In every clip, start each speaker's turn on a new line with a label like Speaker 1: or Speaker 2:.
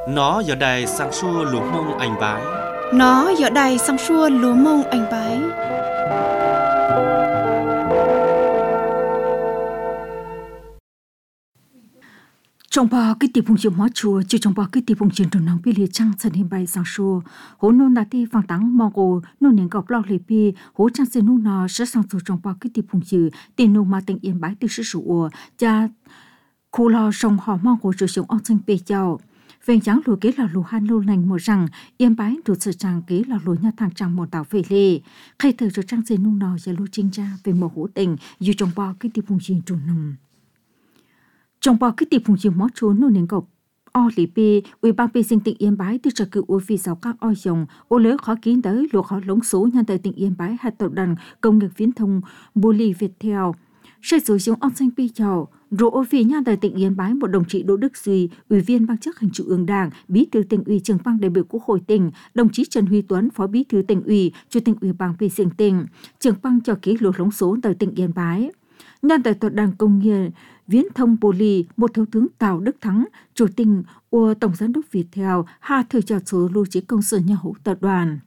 Speaker 1: Nó giờ đài sang xua lúa mông anh bái.
Speaker 2: Nó giờ đài sang xua lúa mông anh bái.
Speaker 3: Trong ba cái tiệp phụng chiều mót chùa, chỉ trong ba cái tiệp phụng chiều trong nắng bị liệt trăng sân hình bay sang xua. Hố nôn đã ti vàng tắng mong cổ nôn nén gọc lau lì pi hố trăng sân nôn nó sẽ sang xua trong ba cái tiệp phụng chiều tiền nôn mà tình yên bái từ sự sủa cha khu lo sông họ mong cổ trở xuống ông sinh bê chào. Vàng trắng lùa kế là lùa han lô lành một rằng yên bái đột sự trang kế là lùa nhà thằng trang một tàu về lề. Khai thời cho trăng sân nôn nó sẽ lùa chính ra về một hố tình dù trong ba cái tiệp phụng chiều trong nồng. Trong bao cái tiệp phụng chiều mót chúa nô nền gọc o lì bê ủy ban bê sinh tỉnh Yên Bái từ trà cự ô phi giáo các oi dòng ô lớn khó kín tới lụa khó lống số nhân tới tỉnh Yên Bái hạt tập đoàn công nghiệp viễn thông Boli Viettel sẽ sử dụng ông xanh pi chào rồi ô phi nhân tới tỉnh Yên Bái một đồng chí Đỗ Đức Duy ủy viên ban chấp hành trung ương Đảng bí thư tỉnh ủy trưởng ban đại biểu Quốc hội tỉnh đồng chí Trần Huy Tuấn phó bí thư tỉnh ủy chủ tịch ủy ban bê sinh tỉnh trưởng ban cho ký lụa lống số tới tỉnh Yên Bái nhân tại tập đoàn công nghiệp viễn thông Boli một thiếu tướng Tào Đức Thắng chủ tịch của tổng giám đốc Viettel hà thời cho số lưu trí công sở nhà hữu tập đoàn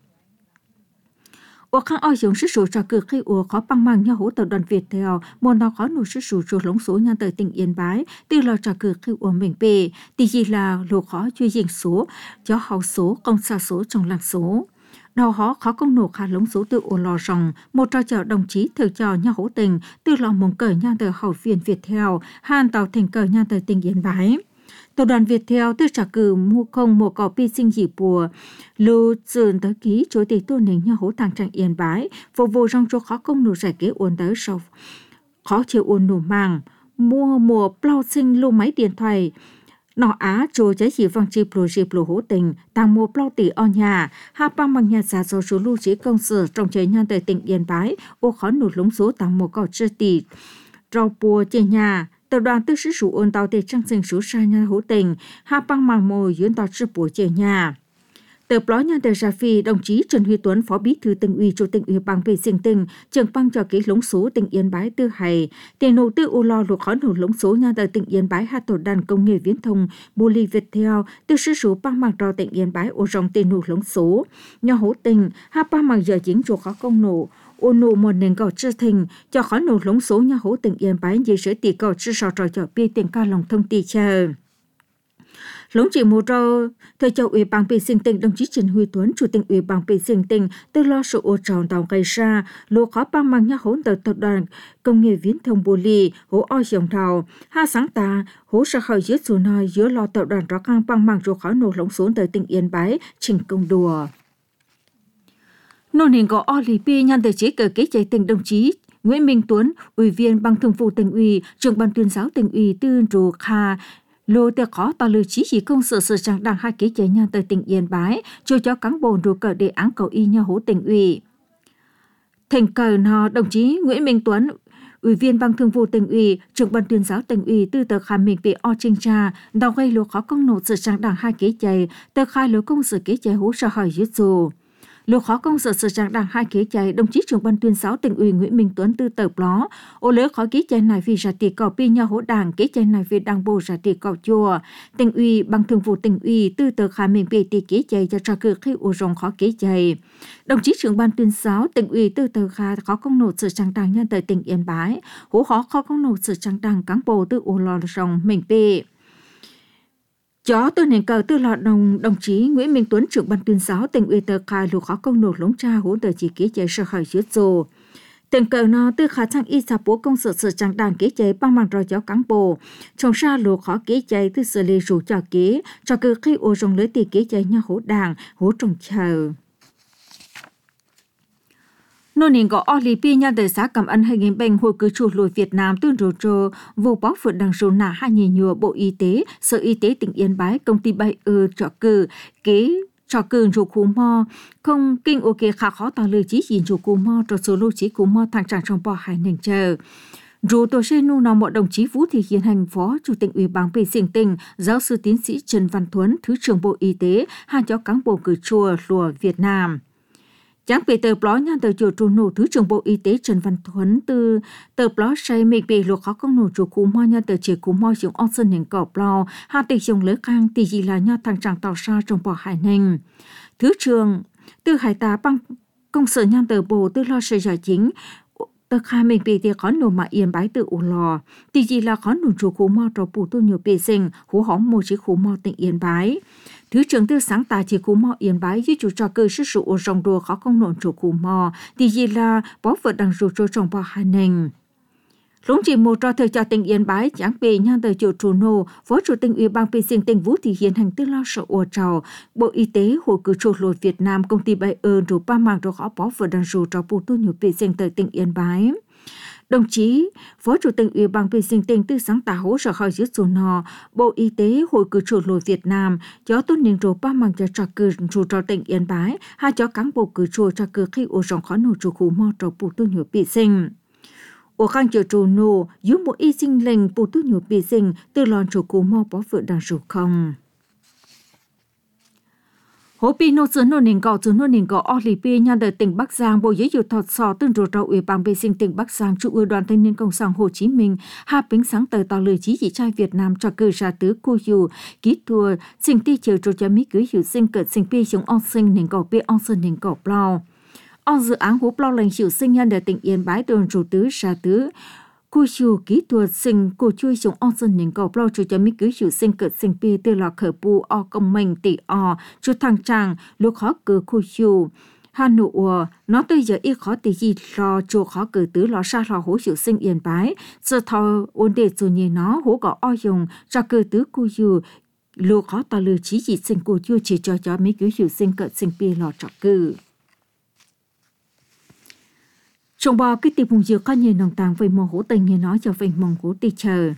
Speaker 3: ở khang oi giống sức số cho cực khi ở khó băng mang nhà hữu tập đoàn Viettel một nào khó nổ sức số lống số nhân tại tỉnh Yên Bái từ lò cho cực khi ở mình bề thì chỉ là lô khó chuyên diện số cho hậu số công xa số trong lạc số đầu họ khó công nổ khá lống số từ ô lò rồng một trò chợ đồng chí thời trò nhà hữu tình từ lò mông cờ nhan tờ hậu viên Viettel hàn tàu thành cờ nhan tờ tỉnh Yên Bái tập đoàn Viettel từ trả cử mua không một cỏ pi sinh dị bùa lưu dường tới ký chủ tịch tu nền nhà hữu thằng trạng Yên Bái phục vụ trong chỗ khó công nổ giải kế uốn tới sau khó chịu uốn nổ màng mua mùa plau sinh lưu máy điện thoại nó á trôi trái chỉ vang chi pro hỗ tình tăng mua plau tỷ ở nhà ha băng bằng nhà giá số lưu trí công sở trong chế nhân tại tỉnh Yên Bái ô khó nổ lúng số tăng mua cỏ chưa tỷ rau bùa trên nhà tập đoàn tư sử dụng ôn tàu để trang sinh số xa nhà hỗ tình ha băng màng mồi dưỡng tàu chưa bùa trên nhà Tờ báo nhân tờ Gia Phi, đồng chí Trần Huy Tuấn, phó bí thư tỉnh ủy, chủ tịch ủy ban vệ sinh tỉnh, trưởng ban cho ký lống số tỉnh Yên Bái tư hài, tiền đầu tư ô lo luộc khó nổ lống số nhân tờ tỉnh Yên Bái hạt tổ đàn công nghệ viễn thông Boli Viettel, tư sử dụng băng mạc rò tỉnh Yên Bái ô rong tiền nổ lống số, nhà hỗ tình, ha băng mạc giờ chính chỗ khó công nổ. Ô nổ một nền gạo chưa thành cho khó nổ lống số nhà hỗ tỉnh Yên Bái dưới sở tỷ gạo chưa sò trò cho bia tiền ca lòng thông tỷ chờ. Lống chỉ một rau, thời cho ủy ban vệ sinh tỉnh đồng chí Trần Huy Tuấn, chủ tịch ủy ban vệ sinh tỉnh, từ lo sự ô tròn tàu gây ra, lô khó băng mang nhà hỗn tờ tập đoàn công nghiệp viễn thông Boli, hỗ oi dòng thầu, ha sáng ta, hỗ ra khỏi dưới số nói giữa lo tập đoàn rõ khang băng mang rồi khó nổ lống xuống tới tỉnh Yên Bái, trình công đùa. Nô hình có Olipi nhân tờ chế cờ kế chạy tỉnh đồng chí Nguyễn Minh Tuấn, ủy viên ban thường vụ tỉnh ủy, trưởng ban tuyên giáo tỉnh ủy tư rù kha, lô tờ khó tàu lưu chí chỉ công sở trang đang hai kế chế nhân tới tỉnh Yên Bái, cho cán bộ rù cờ đề án cầu y nhà hỗ tỉnh ủy. Thành cờ nó đồng chí Nguyễn Minh Tuấn, ủy viên ban thường vụ tỉnh ủy, trưởng ban tuyên giáo tỉnh ủy tư tờ khai mình về o trinh tra, đào gây lô khó công nộp sở trang đang hai kế chế, tờ khai lô công sở kế chế hỗ trợ hỏi dưới dù. Lô khó công sở trang đang hai kế chạy đồng chí trưởng ban tuyên giáo tỉnh ủy Nguyễn Minh Tuấn tư tờ ló ô lỡ khó kế chạy này vì giá trị cỏ pi nhà hỗ đảng kế chạy này vì đảng bộ giá trị cỏ chùa tỉnh ủy ban thường vụ tỉnh ủy tư tờ khai mình về tỷ kế chạy cho tra cử khi ô rồng khó kế chạy đồng chí trưởng ban tuyên giáo tỉnh ủy tư tờ khai khó công nộp sở trang đang nhân tại tỉnh Yên Bái hỗ khó công nộp sở trang đang cán bộ tư ô lò rồng mình về chó tôi nền cờ tư lọ đồng chí Nguyễn Minh Tuấn trưởng ban tuyên giáo tỉnh ủy tờ khai lục khó công nổ lống cha hỗ tờ chỉ kế chế sơ khỏi dưới rồ tỉnh cờ nó tư khá trang y sạp bố công sở trang đàn kế chế bằng bằng rò chó cán bộ trong xa lục khó kế chế tư xử lý rủ cho kế cho cứ khi ô rồng lưới tỷ kế chế nhà hỗ đảng hỗ trồng chờ. Nô nền có Olipi nhà đời xã cảm ơn hay nghìn bệnh hồi cứ chủ lùi Việt Nam tương rồ trô vô bó phượt đằng rồ nả hai nhì nhùa Bộ Y tế, Sở Y tế tỉnh Yên Bái, công ty bay trọ cử, kế trọ cử rồ cú mò, không kinh ok khá khó tàu lời chí nhìn rồ cú mò trọ số lô chí cú mò thằng trạng trong bò hải nền chờ. Rồ tổ xe nu nào mọi đồng chí Vũ Thị Hiền Hành, Phó Chủ tịch Ủy ban vệ sinh tỉnh, Giáo sư tiến sĩ Trần Văn Thuấn, Thứ trưởng Bộ Y tế, hai chó cán bộ cử chùa lùa Việt Nam. Chẳng bị tờ blog nha tờ chủ nổ Thứ trưởng Bộ Y tế Trần Văn Thuấn từ tờ blog say mình bị luật khó công nổ chủ cú mo nha tờ chỉ cú mo dùng on sân hình cỏ blog hạ tịch dùng lấy khang thì gì là nha thằng chẳng tỏ ra trong bỏ hải ninh. Thứ trưởng từ hải tá băng công sở nha tờ bộ từ lo sự giải chính tờ khai mình bị thì khó nổ mà yên bái từ ủ lò thì gì là khó nổ chủ cú mo cho bù tu nhiều bề sinh hú hóng một chiếc cú mo tỉnh yên bái. Thứ trưởng tư sáng tạo chỉ cú mò yên bái với chủ trò cơ sức sự ở rồng đùa khó công nộn chủ cú mò thì gì là bó vật đằng rủ cho trong bò hai nền. Lúc chỉ một trò thời cho tỉnh yên bái chẳng bề nhang tờ chủ trù nô phó chủ tịch ủy ban vệ sinh tỉnh Vũ Thị Hiền hành tư lo sợ ổ trào Bộ Y tế hội cử trục lột Việt Nam công ty Bay ơn rủ ba mạng rồi khó bó vật đằng rủ cho bù tu nhiều vệ sinh tới tỉnh yên bái. Đồng chí, Phó Chủ tịch Ủy ban vệ sinh tỉnh tư sáng tạo hỗ trợ khỏi dưới số nọ, Bộ Y tế Hội cử trục lột Việt Nam, cho tôn niên rổ ba mạng cho cử trù cho tỉnh Yên Bái, hay cho cán bộ cử trù cho cử khi ổ rộng khó nổ chủ khu mò trò bù tu nhiều bị sinh. Ổ khăn chờ trù nổ, dưới một y sinh lệnh bù tu nhiều bị sinh, từ lòn chủ khu mò bó vợ đằng rủ không. Hố pi nô sứ nô nền gạo Olipi nhà đời tỉnh Bắc Giang Bộ Giáo dục thọt sò tương rổ rau Ủy ban vệ sinh tỉnh Bắc Giang Trung ương Đoàn Thanh niên Cộng sản Hồ Chí Minh hạ bính sáng tờ tàu lời chí chỉ trai Việt Nam cho cử ra tứ cô dù ký thua sinh ti chiều cho mỹ cưới hiểu sinh cận sinh pi chống on sinh nền gạo pi on sinh nền gạo plau on dự án hố plau lành hiểu sinh nhà đời tỉnh Yên Bái đơn rổ tứ ra tứ cô chủ kỹ thuật sinh cô chui xuống on sân những cầu plau cho mỹ cứ chủ sinh cận sinh pi từ lò khởi bu o công mình tỷ o cho thằng chàng lúc khó cử cô chủ Hà Nội nó tới giờ ít khó tỷ gì lo cho khó cử tứ lò sa lò hố chủ sinh Yên Bái giờ thọ ổn định rồi nhìn nó hố có o dùng cho cử tứ cô chủ lúc khó ta lừa chỉ gì sinh cô chui chỉ cho mỹ cứ chủ sinh cận sinh pi lò trọ cử. Trong bò cái tiệm vùng dược có nhiều nồng tàng về mồ hỗ tình như nó cho về mông hỗ tì chờ.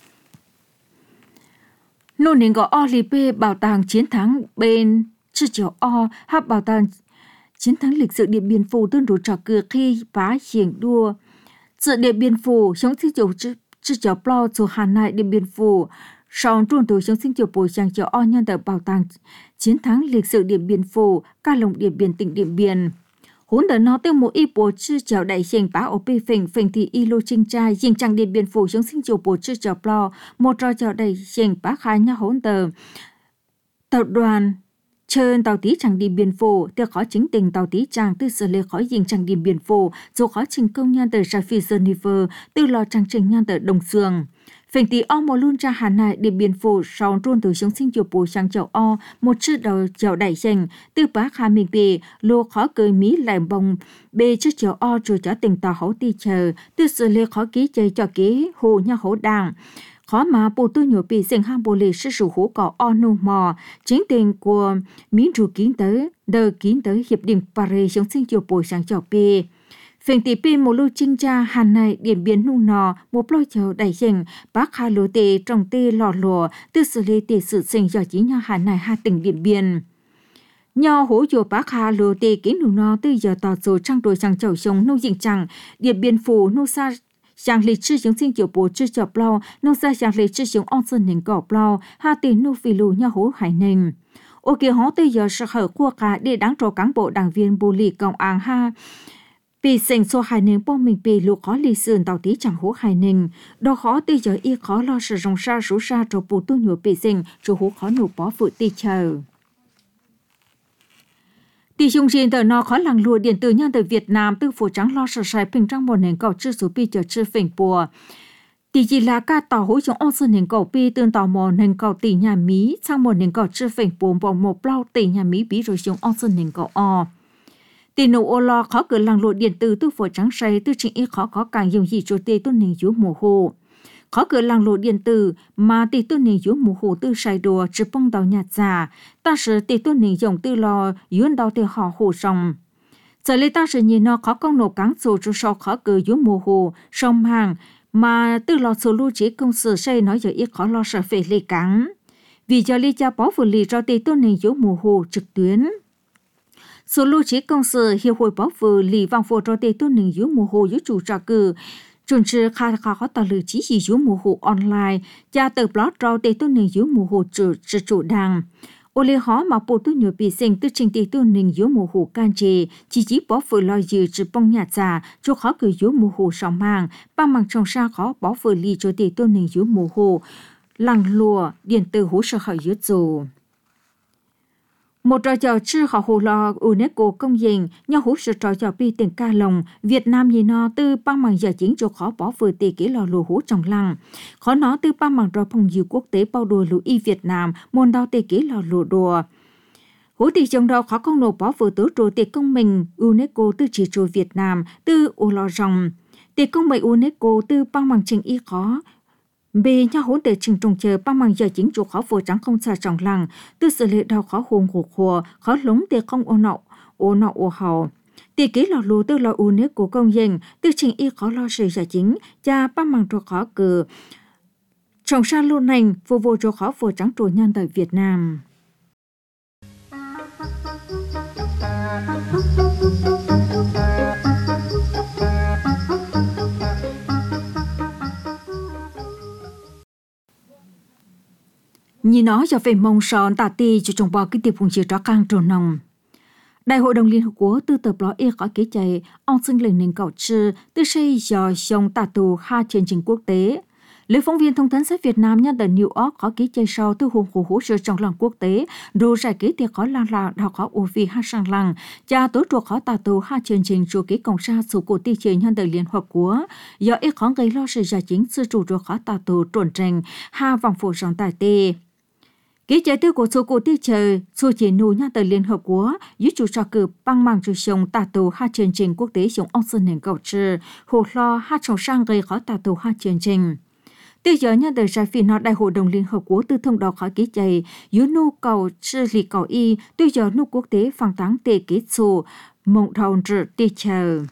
Speaker 3: Nô nền gọi Olipe bảo tàng chiến thắng bên chữ chó O hát bảo tàng chiến thắng lịch sử Điện Biên Phủ tương đối trò cửa khi phá hiển đua. Sự Điện Biên Phủ chống sinh chủ chữ chó plo cho Hà Nội Điện Biên Phủ. Sau truồn từ chống sinh chủ bồi trang chó O nhân tại bảo tàng chiến thắng lịch sử Điện Biên Phủ, ca lồng Điện Biên tỉnh Điện Biên. Hốn đỡ nó tiêu một y bộ chư chào đại diện bá ở bì phình thì y lô trinh trai dình trang Điện Biên Phủ chống sinh chủ bộ chư chào plo một trò chào đại diện bá khai nha hốn đỡ tàu đoàn trên tàu tí trang Điện Biên Phủ tiêu khó chính tình tàu tí trang tư sở lê khỏi dình trang Điện Biên Phủ dù khó trình công nhân tờ Rafi Geneva tư lò trang trình nhân tờ Đồng Sương. Phình tí o một luôn ra Hà Nội Điện Biên Phủ sau truồn từ chống sinh chủ bộ sang chào o một chữ đầu chào đại diện từ bác Hà Minh bì lô khó cười Mỹ lại bông bê chữ chào o rồi cho tình tàu hấu ti chờ từ sự lê khó ký chơi cho ký hồ nha hấu đảng khó mà bộ tư nhổ bị sinh hang bộ lì sư sủ hố có o nô mò chính tình của Mỹ rù kiến tới đờ kiến tới hiệp định Paris chống sinh chủ bộ sang chào bì. Phình tỷ pin một lưu trinh cha Hàn này Điện Biên nung nò một lôi chờ đại diện bác Hà lô tê trong tê lò lùa từ xử lý tê sự sinh do chỉ nhau Hàn này hai tỉnh Điện Biên. Nho hỗ trợ bác Hà lô tê kiến nung nò từ giờ tỏ rồi trang đồi sang chậu sông nô dịnh chẳng Điện Biên Phủ nô sa sang lịch sử chống sinh kiểu bộ chư chọc lao nô sa sang lịch sử chống on sơn nền cỏ lao hai tỉnh nô phi lù nhau hỗ hải nền. Ô kia hó từ giờ sẽ hở qua cả để đáng trò cán bộ đảng viên bù lì công án ha. Vì sinh số hai nền bom mình bị lũ khó lì sườn tàu tí chẳng hố hai nền. Đó khó tới giờ y khó lo sử dụng xa rủ xa cho bù tu nhổ bị sinh cho hố khó nổ bó phụ tì chờ. Tỷ chung riêng tờ nó khó làng lùa điện tử nhân từ Việt Nam từ phủ trắng lo sở sài bình trang một nền cầu chư số pi chờ chư phỉnh bùa. Tỷ chỉ là ca tàu hối trong ôn sơn nền cầu pi tương tàu mò nền cầu tỷ nhà Mỹ sang một nền cầu chư phỉnh bùa vòng một bao tỷ nhà Mỹ bí rồi trong ôn sơn nền cầu o. Tỷ nụ ô lo khó cửa làng lụa điện tử từ phổi trắng say từ trình y khó có càng dùng gì cho tê tôn nền dũ mùa hồ. Khó cửa làng lụa điện tử mà tỷ tôn nền dũ mùa hồ từ say đùa chứ bông đào nhạt giả. Ta sử tỷ tôn nền dùng từ lo dũn đào tê họ hồ rồng. Giờ lấy ta sử nhìn nó khó công nổ cáng sổ cho so khó cửa dũ mùa hồ sông hàng mà từ lo số lưu chế công sự say nói giờ y khó lo sở phê lê cáng. Vì cho lý cha bó vừa lì cho tỷ tôn nền dũ mùa hồ trực tuyến. Số lưu trí công sự hiệp hội bảo vệ lì vang phổ cho tê tôn nền dưới mùa hồ dưới chủ trà cử. Chuẩn trừ khá khó tà lử trí gì dưới mùa hồ online. Cha tờ blog cho tê tôn nền dưới mùa hồ chủ đàng. ô lê họ mà bộ tu nhiều bị sinh tư trình tỷ tu nình yếu mù hủ can trì chỉ bỏ phụ lo dự trừ bông nhà già cho khó cử yếu mù hủ sòng màng ba màng trồng sa khó bỏ phụ ly cho tỷ tu nình yếu mù hủ lăng lùa điện tử hủ sở khởi yếu dù. Một trò trò chư họ hồ lò UNESCO công nhận nhau hỗ trợ trò trò bi tỉnh ca lồng Việt Nam nhìn nó từ ba mảng giờ chính cho khó bỏ vừa tỷ kỹ lò lùa hỗ trong lăng khó nó từ ba mảng trò phong diệu quốc tế bao đùa lùa y Việt Nam môn đào tỷ kỹ lò lùa đùa hỗ tỷ trong đó khó công nộp bỏ vừa tứ trù tỷ công mình UNESCO từ chỉ trù Việt Nam từ ô lò rồng tỷ công mệnh UNESCO từ ba mảng trình y khó bề nhà hỗn để trình trồng chờ ba mảng giờ chính chủ khó vừa trắng không xa trọng lăng từ xử lý đau khó hồn hụt hùa khó lúng để không ô nọ ô hậu tỷ kỹ lò lúa từ lò UNESCO công dân từ trình y khó lo sự giờ chính cha ba mảng trò khó cử trồng sa luôn nành phục vụ cho khó vừa trắng trù nhân tại Việt Nam. Nhìn nó cho về mong sòn tà ti cho trồng bò cái tiệp phùng chiều tró căng trồn nồng. Đại hội đồng Liên Hợp Quốc từ tập lo y có kế chạy, ông xưng lên nền cầu trừ từ xây do sông tà tù hai chương trình quốc tế. Lễ phóng viên thông tấn xã Việt Nam nhân tại New York có kế chạy sau từ hùng hổ hỗ trợ trong lòng quốc tế, đồ giải kế tiệc khó lang là đào khó ô vi hai sang lăng, cha tối chuộc khó tà tù hai chương trình chủ kế cộng sa số cổ ti chế nhân tại Liên Hợp Quốc. Do y khó gây lo sự giải chính sư chủ chuộc khó tà tù trộn trình, hai vòng phủ rong tài tê. Kế trái tiêu của số cổ tiết trời, số chỉ nụ nha tới Liên Hợp Quốc, dưới chủ trò cử băng mạng chủ sông tà tù hai chương trình quốc tế dùng ông sơn nền cầu trừ, hồ lo hai trọng sang gây khó tà tù hai chương trình. Từ giờ nha tới trái phi nó đại hội đồng Liên Hợp Quốc từ thông đó khỏi kế chạy, dưới nụ cầu trừ lì cầu y, từ giờ nụ quốc tế phản táng tệ kết số, mộng thầu trừ tiết trời.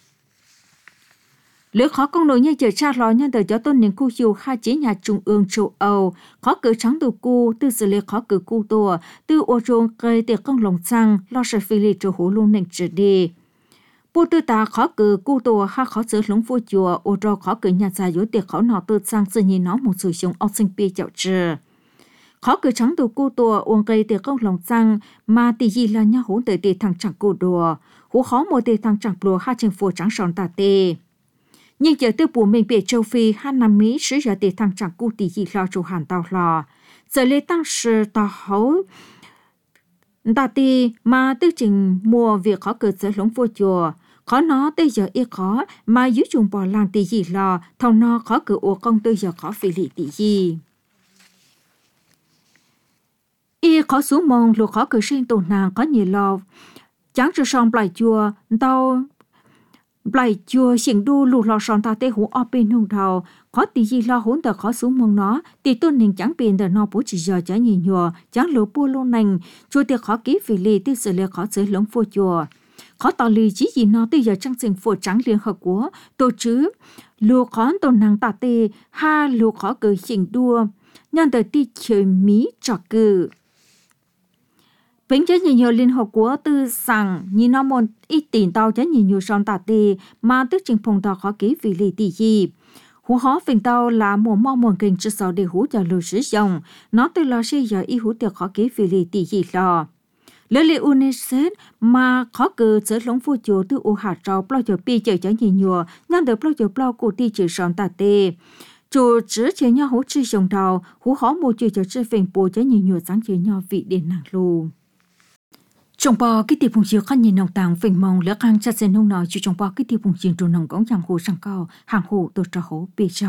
Speaker 3: Lỡ khó công nổi như chờ cha lo nhân đời cho tôn nền khu chiều khai chế nhà trung ương châu Âu, khó cử trắng từ cu, từ xử lý khó cử cu tùa, từ ô trông cây tiệc công lòng xăng, lo sợ phi lì trù hú luôn nền trở đi. Bộ tư ta khó cử cu tùa ha khó xử lũng phu chùa, ô trô khó cử nhà già dối tiệc khó nọ tư xăng sự nhìn nó một sự sống ốc sinh bì chậu trừ. Khó cử trắng từ cu tùa uống cây tiệc công lòng xăng, mà tỷ gì là nhà hỗn tới tỷ thằng chẳng cu đùa, hú khó một tỷ thằng chẳng đùa ha trình phù trắng sòn tà tê. Nhưng giờ tư bù mình bị châu Phi hai năm Mỹ sử dụng để thăng chẳng cụ tỷ gì lo chủ hàn tàu lò. Giờ lê tăng sự tàu hấu tà tì mà tư trình mua việc khó cử sở lũng vô chùa. Khó nó tới giờ y khó mà dưới chuồng bò làng tỷ gì lo thầu nó khó cử ổ công tới giờ khó phỉ lị tỷ gì. Y khó xuống mong lùa khó cử sinh tồn nàng có nhiều lo. Chẳng cho xong bài chùa tàu Bảy chùa xỉn đu lù lò sòn ta tê hú ở bên hông đầu, khó tí gì lo hốn tờ khó xuống mong nó, tí tôn nền chẳng biển tờ nó bố chỉ giờ chả nhìn nhùa, chẳng lỗ bua lô nành, chùa tiệc khó ký phỉ lì tư xử lệ khó dưới lống phô chùa. Khó tỏ lì chỉ gì nó tư giờ chẳng sinh phổ trắng Liên Hợp Quốc, tổ chứ, lù khó tồn năng ta tê, ha lù khó cử xỉn đua, nhân tờ tí chơi Mỹ trò cử. Bình chế nhiều Liên Hợp Quốc từ rằng nhìn nó một ít tiền tàu chế nhiều son tà tì mà tức trình phong tàu khó ký vì lì tỷ gì. Hú hóa phình tàu là một mong nguồn kinh cho sau để hú cho lưu sử dụng. Nó từ lo xây giờ y hú tiệc khó ký vì lì tỷ gì lo. Lỡ lì UNICEF mà khó cử sở lũng phu chùa từ u hạt trâu bao giờ bi chờ chế nhiều nhân được bao giờ bao cụ ti chữ son tà tì. Chủ chỉ chế nhau hú chữ dùng đầu hú hóa một chữ cho chữ phình bố chế nhiều sáng chế nhau vị điện năng lưu. Trong bò cái tiệp phùng chiều khăn nhìn nông tàng phình mong lỡ khang chặt sen nông nói chú trong bò cái tiệp phùng chiều trồn nông cống chẳng hồ sang cao hàng hồ tổ trò hố bê trò.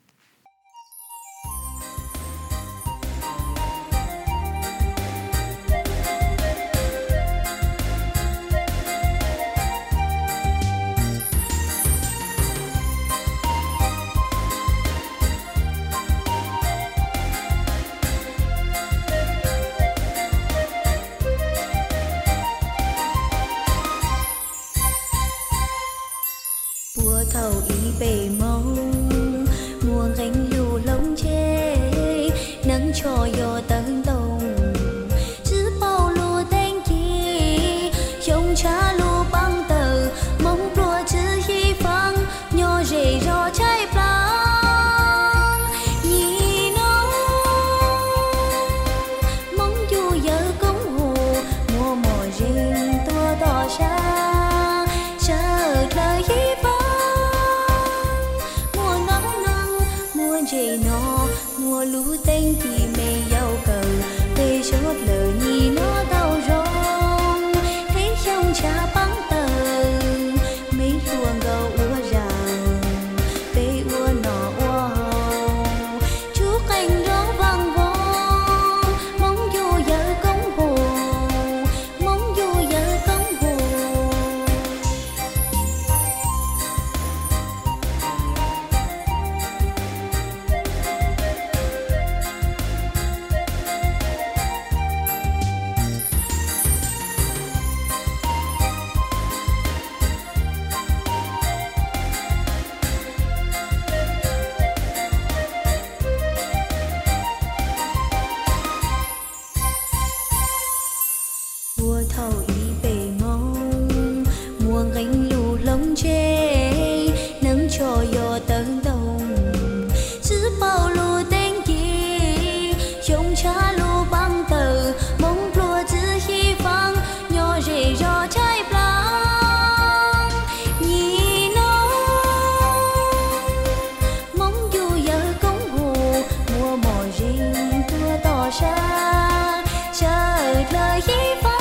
Speaker 4: thầu ý về mong mùa gánh lưu lông chê nắng cho yo tấn đồng chứ bao lùa tên chi trông cha lùa băng tờ mong lùa chứ hy vọng nhỏ rể rò trái plang nhìn nó mong dù giờ lũ tên thì mày giàu cờ về chốt lờ nhì nó đau rong thấy trong cha băng tờ mấy luồng gầu ua ràng về ua nọ ua hồng chú cành đó vang vong mong dù giờ công hồ mong dù giờ công hồ mùa thầu ý về mong mùa gánh lù lông chê nắng cho yo tấn đông giữ bao lù tên gì trông cha lù băng tờ mong lùa giữ hy vọng nhỏ rể rò trái blang nhì nó mong dù giờ công hồ mùa mò rình tua tỏ ra chờ lời hy vọng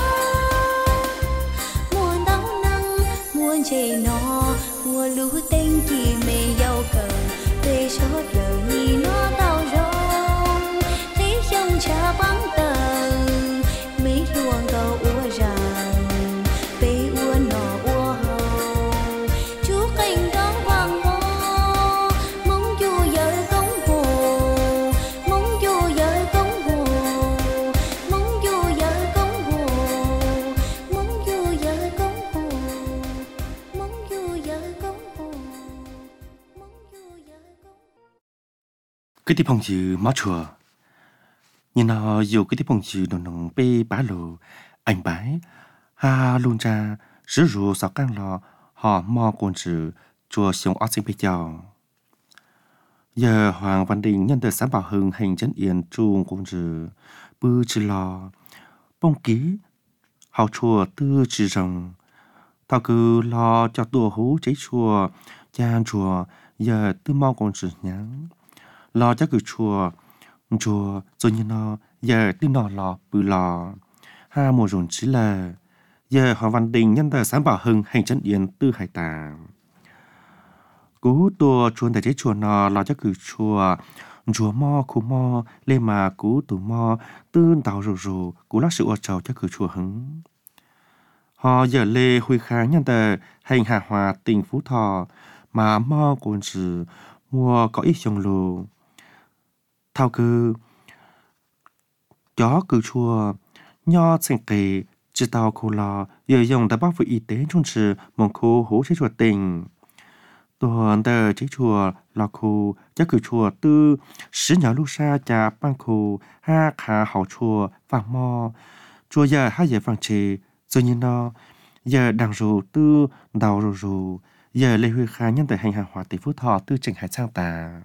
Speaker 4: muôn đắng nắng muôn chê nó mùa lũ tên chỉ mê giàu cờ về chót lờ nhì nó đau rong thấy trong cha băng tờ mấy luồng cầu ua ràng về ua nọ ua hồng chú cành đó vang vó mong dù giờ công hồ mong dù giờ công hồ mong dù giờ công hồ mong dù giờ công hồ mong dù giờ công hồ mong dù giờ công
Speaker 1: cái tí phong chữ má chùa nhìn nó dù cái tí phong chữ nó nồng bê bá lù anh bái ha luôn ra sử dụng sao căng lò họ mò con chữ chùa sống ở sinh bây giờ giờ Hoàng Văn Đình nhân từ sáng bảo hưng hành chân yên trung con chữ bư chữ lò bông ký hào chùa tư chữ rồng thao cứ lo cho tua hú cháy chùa chan chùa giờ tư mau con chữ nhắn lo cho cứ chùa rồi như nó giờ tư nọ lò bự lò ha mùa rộn chỉ là giờ Hoàng Văn Đình nhân từ sáng bảo hưng hành chân yên tư hải tà cú tua chuồn tại chế chùa nọ lo cho cứ chùa mo khu mo lên mà cú tủ mo tư tàu rù cú lắc sự ở trầu cho cứ chùa hứng họ giờ lê huy kháng nhân từ hành hà hòa tỉnh Phú Thọ mà mo còn sự mua có ít dòng lù thao cứ chó cứ chùa nho thành kỳ chỉ tàu khu lò giờ dùng tại bác vị y tế trong sự mong khu hỗ chế chùa tỉnh tuần tờ chế chùa lò khu chắc cứ chùa tư sứ nhỏ lu sa trà ban khu ha khá hậu chùa vàng mò chùa giờ hai giờ vàng trì rồi như nó giờ đằng rù tư đầu rù giờ lê huy khá nhân tại hành hàng hòa tỷ Phú Thọ tư trình hải sang tà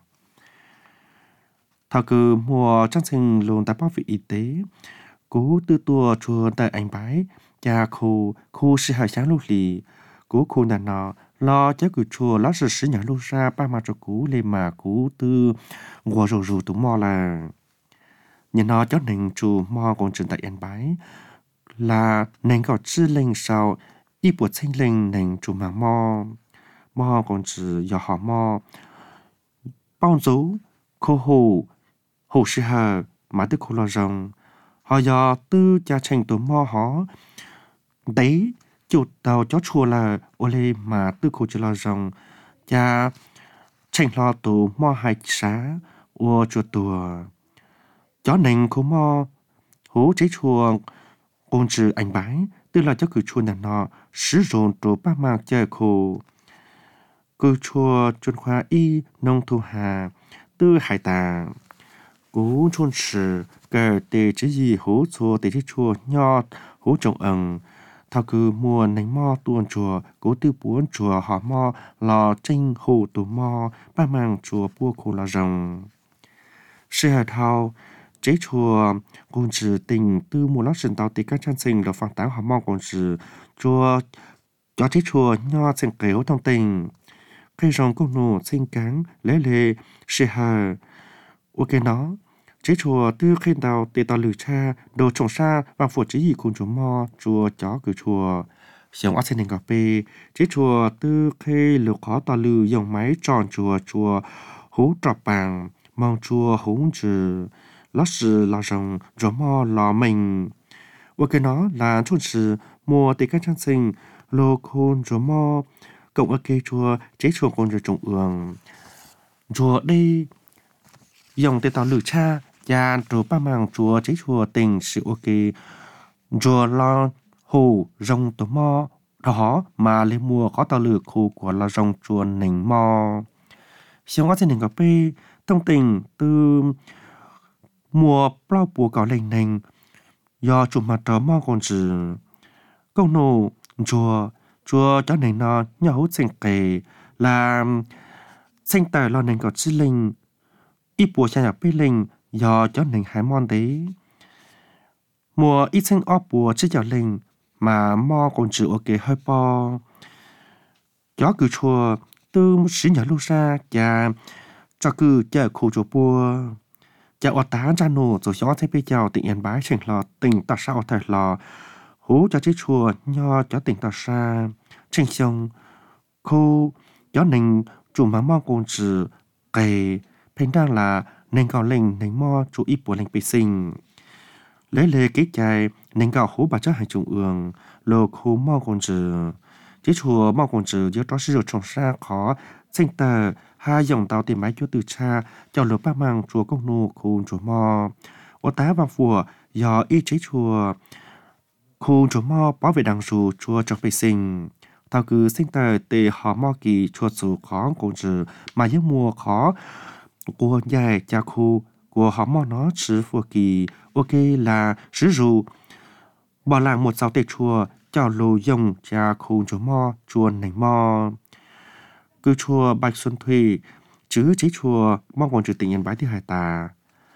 Speaker 1: thảo cứ mùa trang sinh luôn tại bác vị y tế cú tư tua chùa tại anh bái cha khu sĩ hải sáng lúc lì cú khu đàn nọ lo cháu cứ chùa lót sự sứ nhà lúc ra ba mà cho cú lên mà cú tư ngùa rù tụ mò là nhìn nó cháu nền chùa mò còn trường tại anh bái là nền có chữ lên sau y bộ thanh lên nền chùa mà mò còn chữ giờ họ mò bao dấu khô hồ sĩ hà mà tư khô lo rồng họ giờ tư cha tranh tụ mò họ đấy chủ tàu chó chùa là ô lê mà tư khô chữ lo rồng cha tranh lo tụ mò hai xá ô chùa tùa chó nền khô mò hú chế chùa con chữ anh bái tức là cho cứ chùa nhà nọ sử dụng trụ ba mạc chơi khô cứ chùa chuyên khoa y nông thu hà tư hải tà cú chôn sử cờ tề chỉ gì hú chùa tề chỉ chùa nho hú trồng ẩn thao cứ mùa nánh mò tuôn chùa cố tư bốn chùa họ mò lò tranh hồ tù mò ba màng chùa bua khô là rồng sư hà thao chế chùa con chữ tình tư mùa lót sân tàu tì các chân sinh là phẳng táo họ mò con chữ chùa cho chế chùa nho sinh kéo thông tình cây rồng công nụ sinh cáng lễ lệ sư hà ok nó chế chùa tư khen đào tê tàu lử cha đồ trồng sa và phụ chỉ gì cùng chùa mò chùa chó cử chùa xiong ác sen cà phê chế chùa tư khe lử khó tàu lử dùng máy tròn chùa hú trọc bàng mong chùa hú chữ lót sự lò rồng chùa mò lò mình và cái nó là chun sự mùa tê các trang sinh lô khôn chùa mò cộng ở cây chùa chế chùa con chùa trồng chùa đây dùng tê tàu lử cha và chùa ba mang chùa chế chùa tình sự ok chùa lo hồ rồng tổ mò đó mà lên mùa có tàu lử khu của là rồng chùa nỉnh mò xiong ác sen cà phê thông tình từ mùa bao bùa cỏ lành nành do chùa mặt trở mò còn chữ công nô chùa cho nành nó nhỏ hút sinh kề là sinh tài lo nành cỏ chi linh ít bùa cha nhà bê linh do cho nành hải mòn đấy mùa ít sinh óp bùa chứ chảo linh mà mò còn chữ ok hơi po gió cứ chùa từ xí nhỏ lúc xa và cho cứ chờ khu chùa bùa chợ ở tá ra nổ rồi gió thấy bây giờ tỉnh Yên Bái chỉnh lò tỉnh ta sao thời lò hú cho chế chùa nho cho tỉnh ta xa chỉnh xong khu gió nành chủ mà mò còn chữ kề phèn đang là nành cao linh nành mò chủ ít bùa linh bị sinh lấy lệ kế chạy nành cao hú bà cho hai trung ương lô khu mò còn chữ chế chùa mò còn chữ giữa đó sử dụng trồng sa khó sinh tờ hai dòng tàu tìm máy chúa từ cha cho lửa ba mang chùa công nô khu chùa mò ô tá và phùa do y chế chùa khu chùa mò bảo vệ đằng dù chùa trong vệ sinh tàu cứ sinh tờ tề họ mò kỳ chùa dù khó cũng chữ mà giấc mùa khó của dài cha khu của họ mò nó chữ phùa kỳ ok là sử dụng bỏ làng một sáu tề chùa cho lô dòng cha khu chùa mò chùa nành mò cứ chùa Bạch Xuân Thủy chứ chế chùa mong còn trừ tỉnh Yên Bái thứ hai ta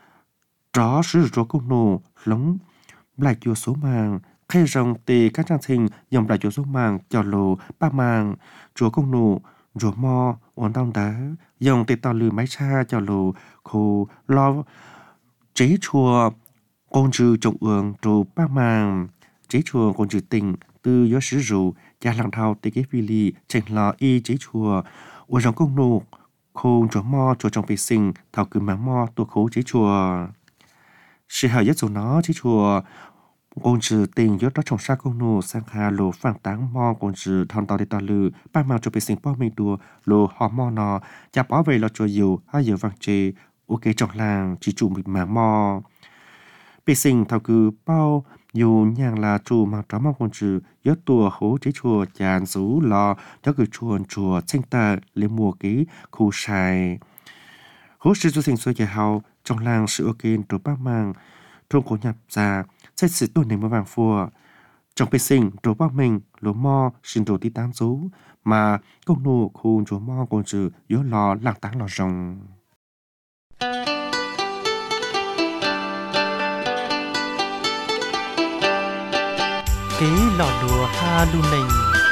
Speaker 1: đó sử dụng công nô lống lại chùa số màng khay rồng tề các trang sinh dòng lại chùa số màng cho lô ba màng chùa công nô chùa mò uốn tông đá dòng tề tàu lư máy cha cho lô khu lo chế chùa con trừ trọng ương trù ba màng chế chùa con trừ tỉnh từ gió sử dụng cha lăng thao tê kế phi lì chỉnh lò y chế chùa ở trong công nô khôn chùa mò chùa trong vệ sinh thảo cứ máng mò tua khố chế chùa sự hào nhất số nó chế chùa con trừ tình gió đó trong xa công nô sang hà lô phẳng táng mò con trừ thằng tàu đi tàu lư ba mang cho vệ sinh bao mình đùa lô họ mò nó cha bảo vệ là chùa dầu hai giờ vàng chê ok trong làng chỉ chủ mình máng mò vệ sinh thảo cứ bao dù nhàng là chủ mà trò mong con chữ gió tua hố chế chùa chàn rú lò cho cứ chùa sinh tờ lên mùa ký khu xài hố sư du sinh xôi dài hào trong làng sự ok đồ bác mang trong cổ nhập già xét sự tuần này mới vàng phùa trong bê sinh đồ bác mình lỗ mò xin đồ tí tán rú mà công nô khu chùa mò con chữ gió lò làng táng lò rồng
Speaker 5: kế lò đùa ha lu nình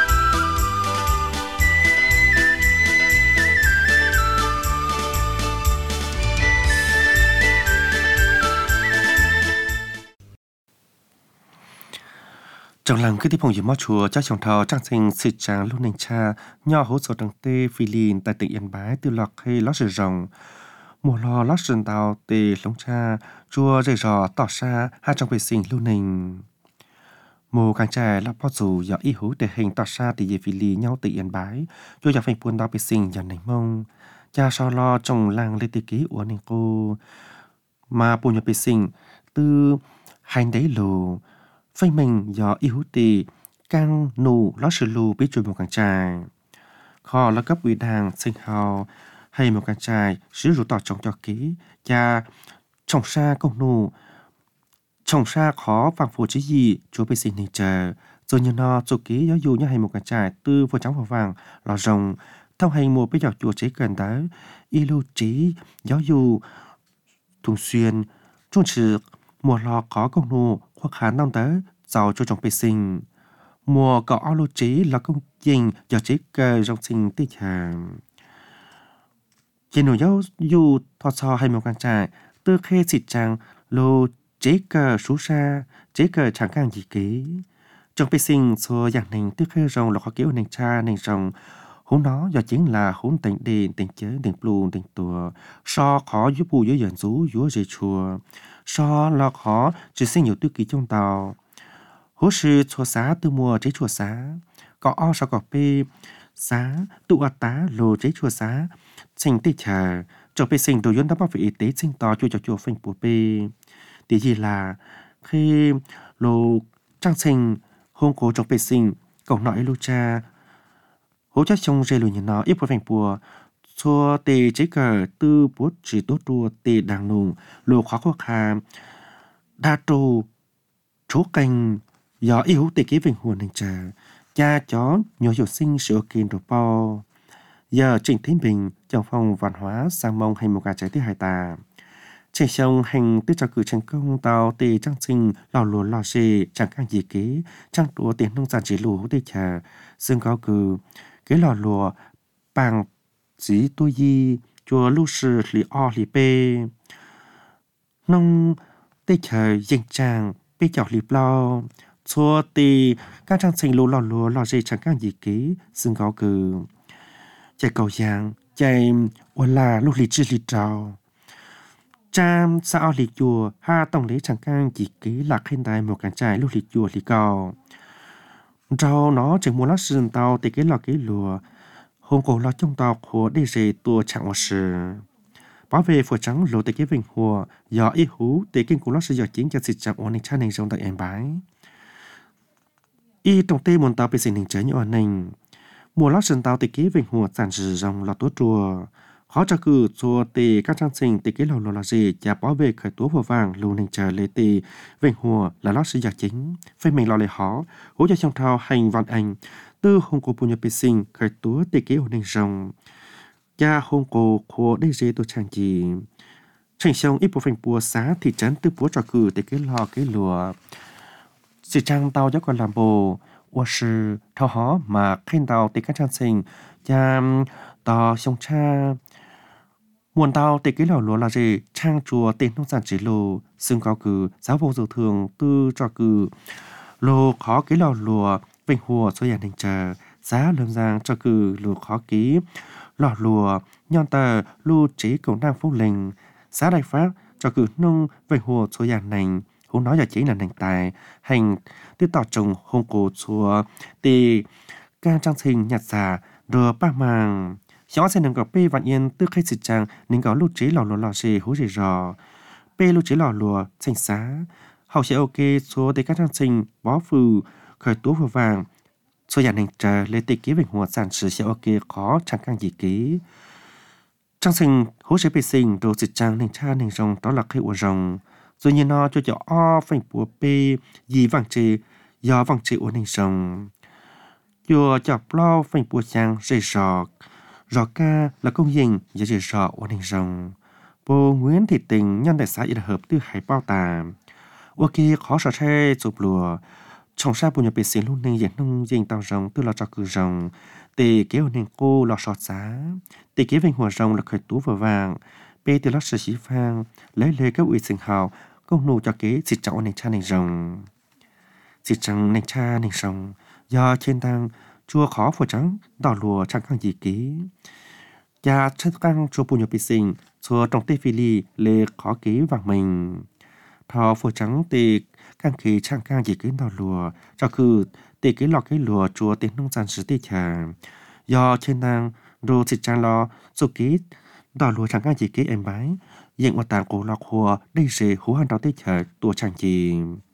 Speaker 1: trong làng cái tiếp phong gì mót chùa cha chồng thọ trang sinh sự tràng lu nình cha nho hỗ trợ đằng tê phi lìn tại tỉnh Yên Bái từ lọt hay lót sườn rồng mùa lò lót sườn tàu tê lông cha chùa dây rò tỏ xa hai trong vệ sinh lu nình mùa càng trẻ là bao dù do ý hữu thể hình tỏ xa thì về phi lì nhau tỉnh Yên Bái cho nhà phanh buôn đo vệ sinh dần nành mông cha so lo trong làng lê tê ký của nền cô mà buôn nhà vệ sinh từ hành đấy lù phanh mình do ý hữu tì càng nụ lót sự lù biết chơi một càng trai kho là cấp ủy đảng sinh hào hay một càng trai sử dụng tỏ trong cho ký cha trồng xa công nụ trồng xa khó vàng phù chứ gì chúa bê sinh hình chờ rồi như nó chủ ký giáo dụ như hay một càng trai từ vô trắng vào vàng lò rồng thông hành mùa bây giờ chùa chế gần đó y lưu trí giáo dụ thường xuyên trung trừ mùa lò có công nụ hoặc khả năng tới giàu cho trồng bê sinh mùa có ao lưu trí là công trình giờ chế cơ trong sinh tích hàng trên nổi giáo dụ thọ so hay một càng trai tư khê xịt chàng lô chế cờ sú sa chế cờ chẳng càng gì kế trong bê sinh số dạng này tư khê rồng là khó kiểu nền cha nền rồng hốn nó do chính là hốn tình đền tình chế tình plù tình tùa so khó giúp bù dưới dần rú dưới dây chùa so lo khó chỉ sinh nhiều tư ký trong tàu hố sư chùa xá tư mùa chế chùa xá có o sao có bê xá tụ tá lô chế chùa xá sinh tê chờ cho bê sinh đồ yến đã bảo vệ y tế sinh to cho chùa phanh của bê tí gì là khi lô trang sinh hôn cố trong bê sinh cổng nói lô cha hỗ trợ trong dây lùi nhìn nó ít phanh bùa cho tê chế cờ tư bút chỉ tốt đua tê đàng nùng lô khó khó khăn đa trù chỗ canh do yếu tê kế vinh hồn hình trà cha chó nhỏ hiểu sinh sự kiện đồ po giờ Trịnh Thế Bình trong phòng văn hóa sang mong hành một gà trái thứ hai tà trên sông hành tư cho cử thành công tàu tê trang sinh lò lúa lò xê chẳng càng gì kế trang đũa tiền nông sản chỉ lúa tê trà xương cao cử cái lò lúa bằng chỉ tôi gì chùa lưu sư lì o lì bê nông tê trà dành tràng bê chọc lì plo chùa tê các trang sinh lúa lò xê chẳng càng gì kế xương cao cử chạy cầu giang chạy uốn là lúc lì chưa lì trào Cham sao lì chùa ha tổng lý chẳng can chỉ ký lạc hiện tại một cảnh trải lúc lì chùa lì cầu rau nó chẳng muốn lát sườn tàu thì cái lò cái lùa hôm cổ lò trong tàu của đi dề tua chẳng có sự bảo vệ phổ trắng lộ thì cái vinh hùa do ý hú thì kinh của lát sử dụng chính cho sự chẳng ổn định cha này trong tại em bái y trong tây muốn tàu bị sinh hình chế như ổn định mùa lát sườn tàu thì cái vinh hùa sản sử dòng lò tốt chùa khó cho cử cho tì các trang sinh tì cái lò là gì và bảo vệ khởi tố vô vàng lưu ninh chờ lê tì vinh hùa là lót sử giả chính phê mình lò lệ khó hỗ trợ trong thao hành văn anh tư hông cổ bùn nhập bê sinh khởi tố tì cái ổn định rồng cha hông cổ khổ đê dê tô trang gì thành xong ít bộ phành bùa xá thị trấn tư búa cho cử tì cái lò cái lùa sự trang tàu cho còn làm bồ ua sư thao hó mà khen tàu tì các trang sinh cha tàu xong cha nguồn tàu tê cái lò lúa là gì trang chùa tên nông sản chỉ lô xương cao cử giáo vô dầu thường tư cho cử lô khó cái lò lúa vinh hùa số dạng hình chờ giá lương giang cho cử lô khó ký lò lúa nhon tờ lưu chế cầu năng phúc linh giá đại phát cho cử nông vinh hùa số dạng nành hú nói là chỉ là nành tài hành tư tỏ trồng hông cổ chùa tê ca trang sinh nhạt giả đưa ba màng gió sẽ nâng có bê vạn yên tư khai sự trang nên có lưu chế lò lò xì hú rì rò bê lưu chế lò lùa xanh xá họ sẽ ok số để các trang sinh bó phù khởi tố vừa vàng số nhà nền chờ lấy tê ký về hùa sản sử sẽ ok khó chẳng càng gì ký trang sinh hú sẽ bê sinh đồ sự trang nền cha nền rồng đó là khai ua rồng rồi như nó cho o phanh bùa bê gì vàng chê do vàng chê ua nền rồng vừa chọc lo phanh bùa trang rì rò rõ ca là công dân giá trị rõ ổn định rồng bố Nguyễn Thị Tình nhân đại xã yên hợp tư hải bao tà ok khó sợ xe chụp lùa trong xa bùn nhập biệt xin luôn nên dẫn nông dân tàu rồng tư là cho cử rồng tề kế ổn định cô lọ sọt giá tề kế vinh hòa rồng là khởi tú vừa vàng bê tư lót sở sĩ vang lấy lê các ủy sinh hào công nụ cho kế xịt trọng nền cha nền rồng xịt trắng nền cha nền rồng do trên tăng chua khó phổ trắng đỏ lùa chẳng càng gì ký và chất căng chua bùn nhập bị sinh chua trong tê phi ly lê khó ký vàng mình thọ phổ trắng tê càng khí chẳng càng gì ký đỏ lùa cho cứ tê ký lọ cái lùa chua tê nông sản sử tê trà do trên năng đồ xịt trắng lo chua ký đỏ lùa chẳng càng gì ký em bái hiện một tảng cổ lọc hùa đây rề hú hàn đó tê trà tua chẳng gì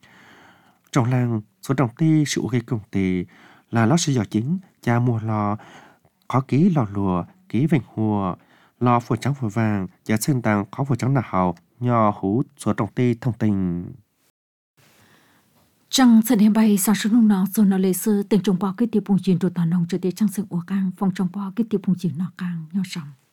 Speaker 1: trong làng số đồng tê sự gây công tê là lót sử dụng chính cha mua lò khó ký lò lùa ký vành hùa lò phổ trắng phổ vàng và sơn tàng khó phổ trắng là hậu nho hú số trọng tê thông tình
Speaker 3: Trăng sân đêm bay sáng sớm lúc nào rồi nó lấy sư tình trồng bao cái tiệp bùng chín rồi toàn nông cho tới trăng sân ủa càng phong trồng bao cái tiệp bùng chín nọ càng nho sòng